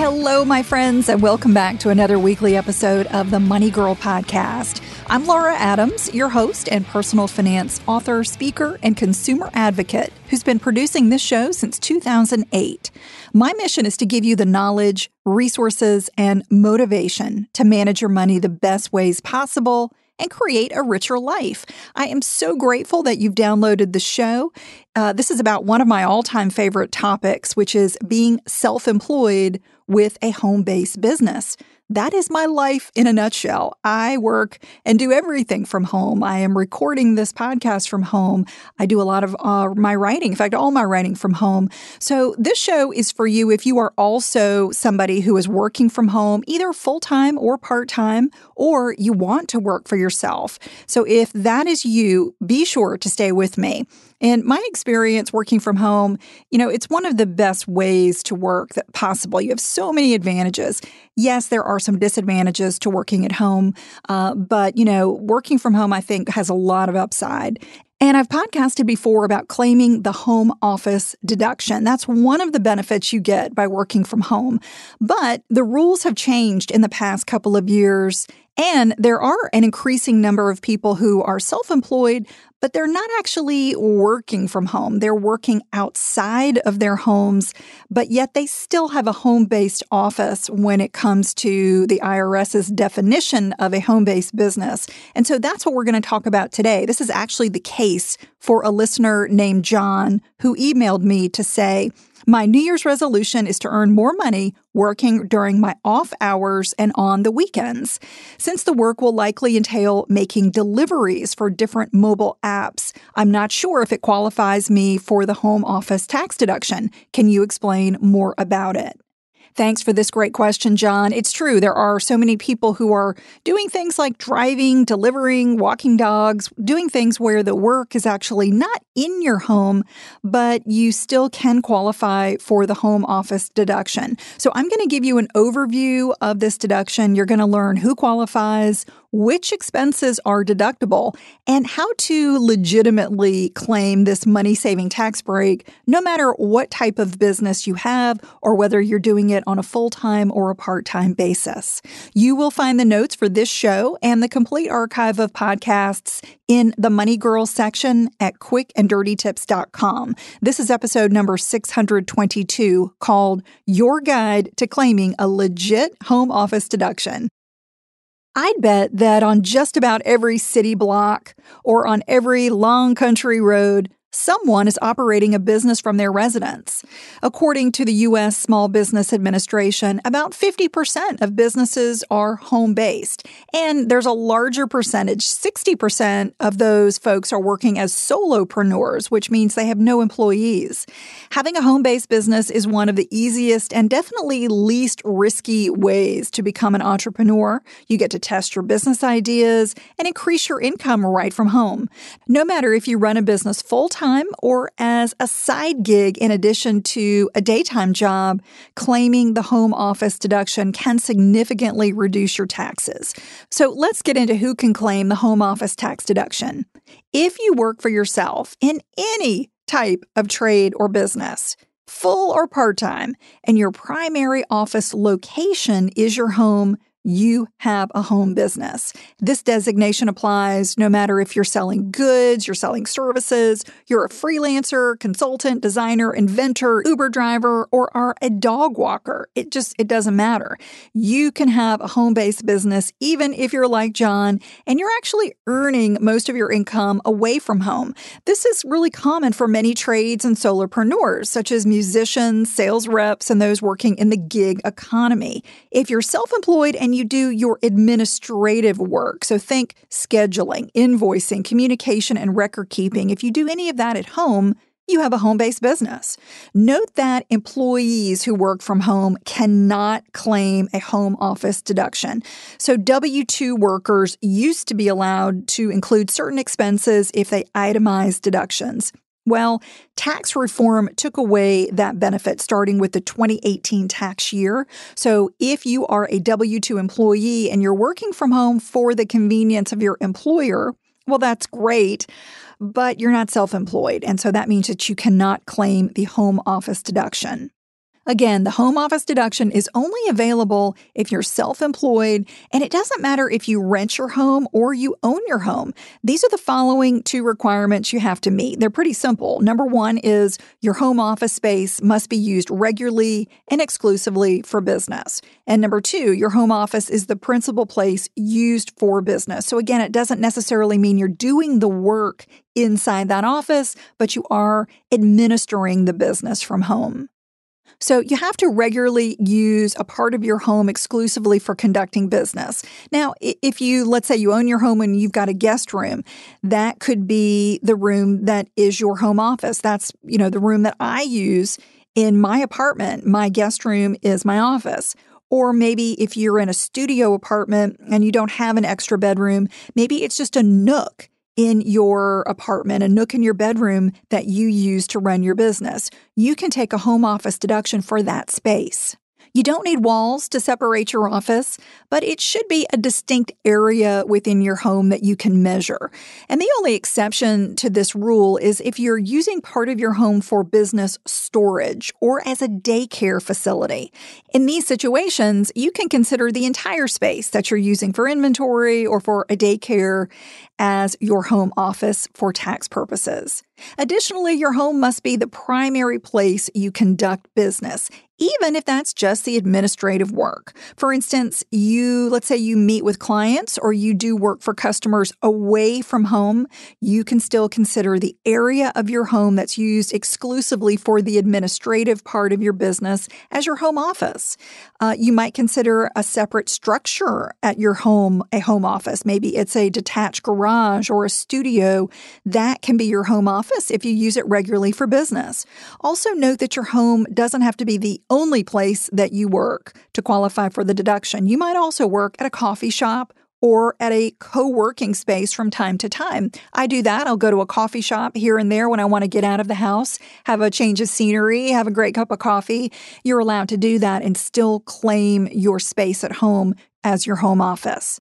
Hello, my friends, and welcome back to another weekly episode of the Money Girl Podcast. I'm Laura Adams, your host and personal finance author, speaker, and consumer advocate who's been producing this show since 2008. My mission is to give you the knowledge, resources, and motivation to manage your money the best ways possible and create a richer life. I am so grateful that you've downloaded the show. This is about one of my all-time favorite topics, which is being self-employed with a home-based business. That is my life in a nutshell. I work and do everything from home. I am recording this podcast from home. I do a lot of my writing, in fact, all my writing from home. So this show is for you if you are also somebody who is working from home, either full-time or part-time, or you want to work for yourself. So if that is you, be sure to stay with me. In my experience working from home, it's one of the best ways to work that possible. You have so many advantages. Yes, there are some disadvantages to working at home, but working from home, I think, has a lot of upside. And I've podcasted before about claiming the home office deduction. That's one of the benefits you get by working from home. But the rules have changed in the past couple of years, and there are an increasing number of people who are self-employed, but they're not actually working from home. They're working outside of their homes, but yet they still have a home-based office when it comes to the IRS's definition of a home-based business. And so that's what we're going to talk about today. This is actually the case for a listener named John who emailed me to say, my New Year's resolution is to earn more money working during my off hours and on the weekends. Since the work will likely entail making deliveries for different mobile apps, I'm not sure if it qualifies me for the home office tax deduction. Can you explain more about it? Thanks for this great question, John. It's true. There are so many people who are doing things like driving, delivering, walking dogs, doing things where the work is actually not in your home, but you still can qualify for the home office deduction. So I'm going to give you an overview of this deduction. You're going to learn who qualifies, which expenses are deductible, and how to legitimately claim this money-saving tax break, no matter what type of business you have or whether you're doing it on a full-time or a part-time basis. You will find the notes for this show and the complete archive of podcasts in the Money Girl section at quickanddirtytips.com. This is episode number 622 called Your Guide to Claiming a Legit Home Office Deduction. I'd bet that on just about every city block or on every long country road, someone is operating a business from their residence. According to the U.S. Small Business Administration, about 50% of businesses are home-based, and there's a larger percentage, 60% of those folks are working as solopreneurs, which means they have no employees. Having a home-based business is one of the easiest and definitely least risky ways to become an entrepreneur. You get to test your business ideas and increase your income right from home. No matter if you run a business full-time or as a side gig in addition to a daytime job, claiming the home office deduction can significantly reduce your taxes. So let's get into who can claim the home office tax deduction. If you work for yourself in any type of trade or business, full or part-time, and your primary office location is your home, you have a home business. This designation applies no matter if you're selling goods, you're selling services, you're a freelancer, consultant, designer, inventor, Uber driver, or are a dog walker. It doesn't matter. You can have a home-based business even if you're like John and you're actually earning most of your income away from home. This is really common for many trades and solopreneurs, such as musicians, sales reps, and those working in the gig economy. If you're self-employed and you do your administrative work. So think scheduling, invoicing, communication, and record keeping. If you do any of that at home, you have a home-based business. Note that employees who work from home cannot claim a home office deduction. So W-2 workers used to be allowed to include certain expenses if they itemized deductions. Well, tax reform took away that benefit starting with the 2018 tax year. So if you are a W-2 employee and you're working from home for the convenience of your employer, well, that's great, but you're not self-employed. And so that means that you cannot claim the home office deduction. Again, the home office deduction is only available if you're self-employed, and it doesn't matter if you rent your home or you own your home. These are the following 2 requirements you have to meet. They're pretty simple. Number 1 is your home office space must be used regularly and exclusively for business. And number 2, your home office is the principal place used for business. So again, it doesn't necessarily mean you're doing the work inside that office, but you are administering the business from home. So you have to regularly use a part of your home exclusively for conducting business. Now, if let's say you own your home and you've got a guest room, that could be the room that is your home office. That's, the room that I use in my apartment. My guest room is my office. Or maybe if you're in a studio apartment and you don't have an extra bedroom, maybe it's just a nook in your apartment, a nook in your bedroom that you use to run your business. You can take a home office deduction for that space. You don't need walls to separate your office, but it should be a distinct area within your home that you can measure. And the only exception to this rule is if you're using part of your home for business storage or as a daycare facility. In these situations, you can consider the entire space that you're using for inventory or for a daycare as your home office for tax purposes. Additionally, your home must be the primary place you conduct business, even if that's just the administrative work. For instance, let's say you meet with clients or you do work for customers away from home, you can still consider the area of your home that's used exclusively for the administrative part of your business as your home office. You might consider a separate structure at your home a home office. Maybe it's a detached garage or a studio. That can be your home office if you use it regularly for business. Also note that your home doesn't have to be the only place that you work to qualify for the deduction. You might also work at a coffee shop or at a co-working space from time to time. I do that. I'll go to a coffee shop here and there when I want to get out of the house, have a change of scenery, have a great cup of coffee. You're allowed to do that and still claim your space at home as your home office.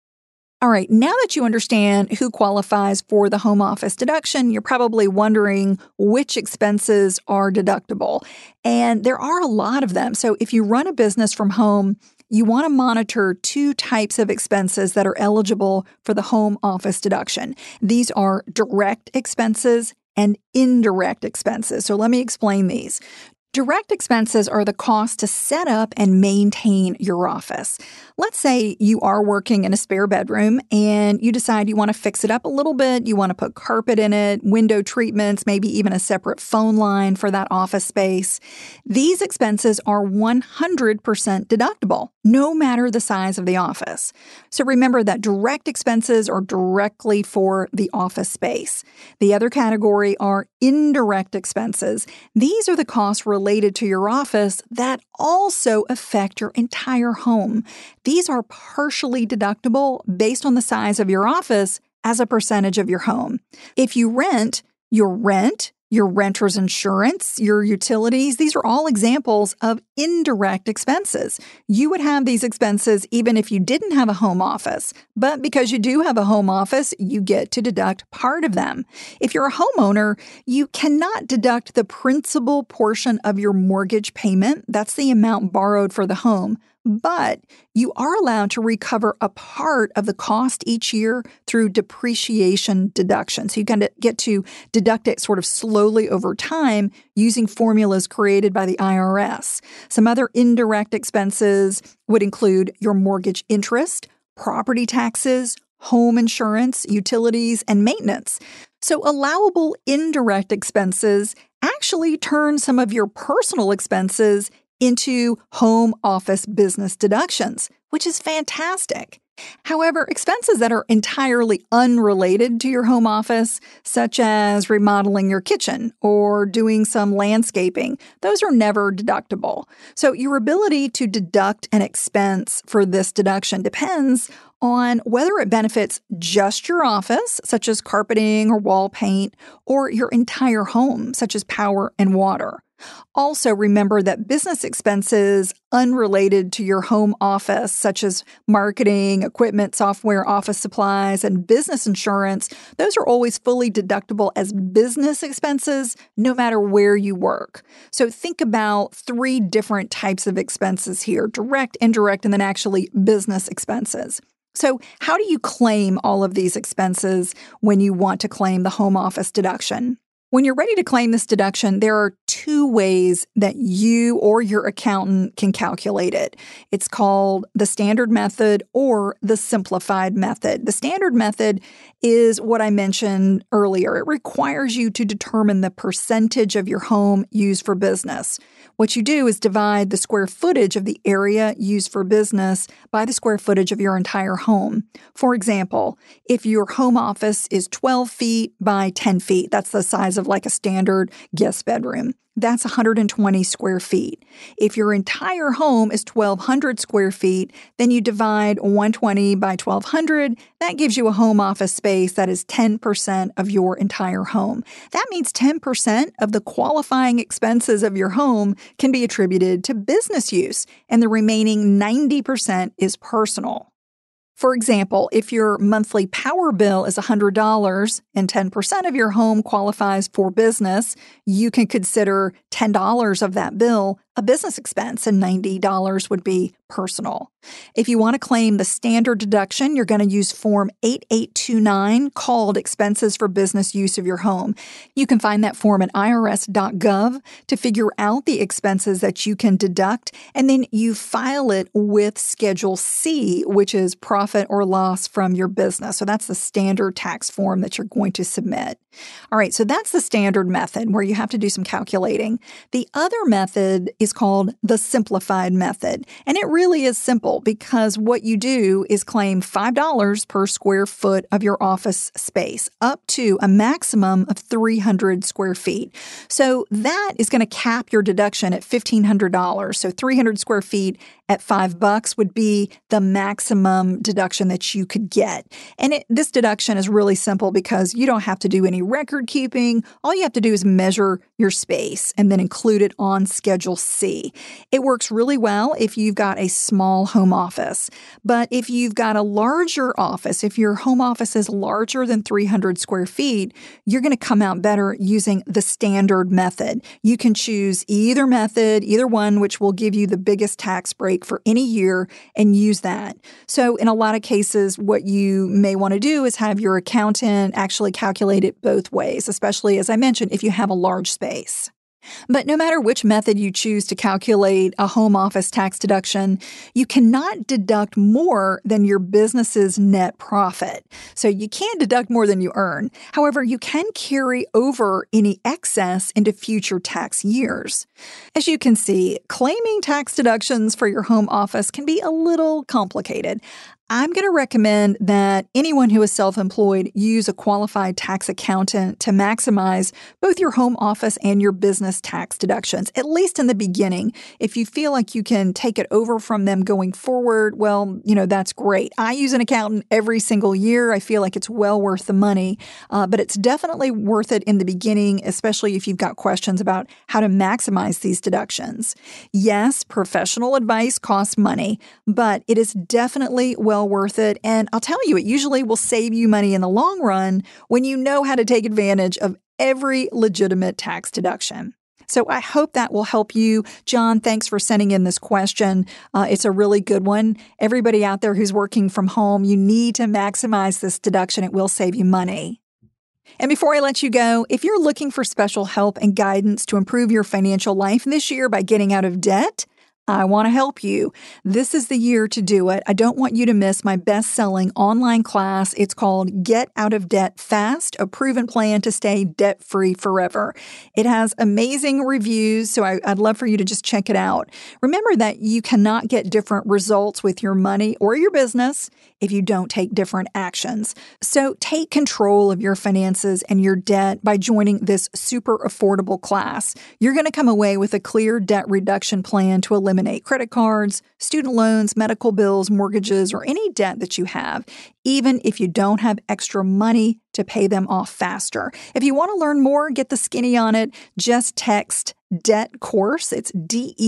All right, now that you understand who qualifies for the home office deduction, you're probably wondering which expenses are deductible. And there are a lot of them. So if you run a business from home, you want to monitor 2 types of expenses that are eligible for the home office deduction. These are direct expenses and indirect expenses. So let me explain these. Direct expenses are the cost to set up and maintain your office. Let's say you are working in a spare bedroom and you decide you want to fix it up a little bit. You want to put carpet in it, window treatments, maybe even a separate phone line for that office space. These expenses are 100% deductible, no matter the size of the office. So remember that direct expenses are directly for the office space. The other category are indirect expenses. These are the costs related to your office that also affect your entire home. These are partially deductible based on the size of your office as a percentage of your home. If you rent, your renter's insurance, your utilities, these are all examples of indirect expenses. You would have these expenses even if you didn't have a home office, but because you do have a home office, you get to deduct part of them. If you're a homeowner, you cannot deduct the principal portion of your mortgage payment. That's the amount borrowed for the home. But you are allowed to recover a part of the cost each year through depreciation deduction. So you get to deduct it sort of slowly over time using formulas created by the IRS. Some other indirect expenses would include your mortgage interest, property taxes, home insurance, utilities, and maintenance. So allowable indirect expenses actually turn some of your personal expenses into home office business deductions, which is fantastic. However, expenses that are entirely unrelated to your home office, such as remodeling your kitchen or doing some landscaping, those are never deductible. So your ability to deduct an expense for this deduction depends on whether it benefits just your office, such as carpeting or wall paint, or your entire home, such as power and water. Also, remember that business expenses unrelated to your home office, such as marketing, equipment, software, office supplies, and business insurance, those are always fully deductible as business expenses, no matter where you work. So think about 3 different types of expenses here: direct, indirect, and then actually business expenses. So how do you claim all of these expenses when you want to claim the home office deduction? When you're ready to claim this deduction, there are 2 ways that you or your accountant can calculate it. It's called the standard method or the simplified method. The standard method is what I mentioned earlier. It requires you to determine the percentage of your home used for business. What you do is divide the square footage of the area used for business by the square footage of your entire home. For example, if your home office is 12 feet by 10 feet, that's the size of like a standard guest bedroom. That's 120 square feet. If your entire home is 1,200 square feet, then you divide 120 by 1,200. That gives you a home office space that is 10% of your entire home. That means 10% of the qualifying expenses of your home can be attributed to business use, and the remaining 90% is personal. For example, if your monthly power bill is $100 and 10% of your home qualifies for business, you can consider $10 of that bill a business expense and $90 would be personal. If you want to claim the standard deduction, you're going to use Form 8829 called Expenses for Business Use of Your Home. You can find that form at irs.gov to figure out the expenses that you can deduct, and then you file it with Schedule C, which is profit or loss from your business. So that's the standard tax form that you're going to submit. All right, so that's the standard method where you have to do some calculating. The other method is called the simplified method, and it really is simple because what you do is claim $5 per square foot of your office space up to a maximum of 300 square feet. So that is going to cap your deduction at $1,500. So 300 square feet at $5 would be the maximum deduction that you could get. And this deduction is really simple because you don't have to do any record keeping. All you have to do is measure your space and then include it on Schedule C. It works really well if you've got a small home office. But if you've got a larger office, if your home office is larger than 300 square feet, you're going to come out better using the standard method. You can choose either method, either one, which will give you the biggest tax break for any year, and use that. So in a lot of cases, what you may want to do is have your accountant actually calculate it both ways, especially, as I mentioned, if you have a large space. But no matter which method you choose to calculate a home office tax deduction, you cannot deduct more than your business's net profit. So you can't deduct more than you earn. However, you can carry over any excess into future tax years. As you can see, claiming tax deductions for your home office can be a little complicated. I'm going to recommend that anyone who is self-employed use a qualified tax accountant to maximize both your home office and your business tax deductions, at least in the beginning. If you feel like you can take it over from them going forward, well, that's great. I use an accountant every single year. I feel like it's well worth the money, but it's definitely worth it in the beginning, especially if you've got questions about how to maximize these deductions. Yes, professional advice costs money, but it is definitely well worth it. And I'll tell you, it usually will save you money in the long run when you know how to take advantage of every legitimate tax deduction. So I hope that will help you. John, thanks for sending in this question. It's a really good one. Everybody out there who's working from home, you need to maximize this deduction. It will save you money. And before I let you go, if you're looking for special help and guidance to improve your financial life this year by getting out of debt, I want to help you. This is the year to do it. I don't want you to miss my best-selling online class. It's called Get Out of Debt Fast, a proven plan to stay debt-free forever. It has amazing reviews, so I'd love for you to just check it out. Remember that you cannot get different results with your money or your business if you don't take different actions. So take control of your finances and your debt by joining this super affordable class. You're going to come away with a clear debt reduction plan to eliminate credit cards, student loans, medical bills, mortgages, or any debt that you have, even if you don't have extra money to pay them off faster. If you want to learn more, get the skinny on it, just text DEBTCOURSE, it's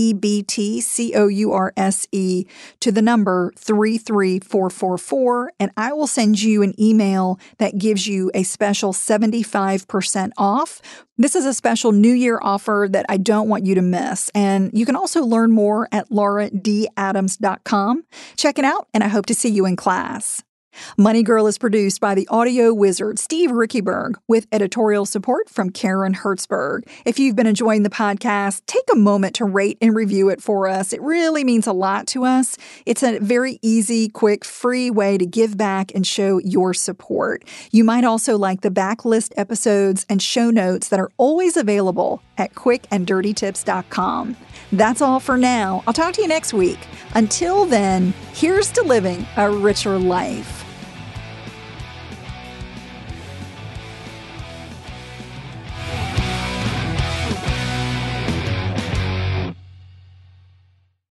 DEBTCOURSE, to the number 33444, and I will send you an email that gives you a special 75% off. This is a special New Year offer that I don't want you to miss, and you can also learn more at lauradadams.com. Check it out, and I hope to see you in class. Money Girl is produced by the audio wizard Steve Rickyberg with editorial support from Karen Hertzberg. If you've been enjoying the podcast, take a moment to rate and review it for us. It really means a lot to us. It's a very easy, quick, free way to give back and show your support. You might also like the backlist episodes and show notes that are always available at quickanddirtytips.com. That's all for now. I'll talk to you next week. Until then, here's to living a richer life.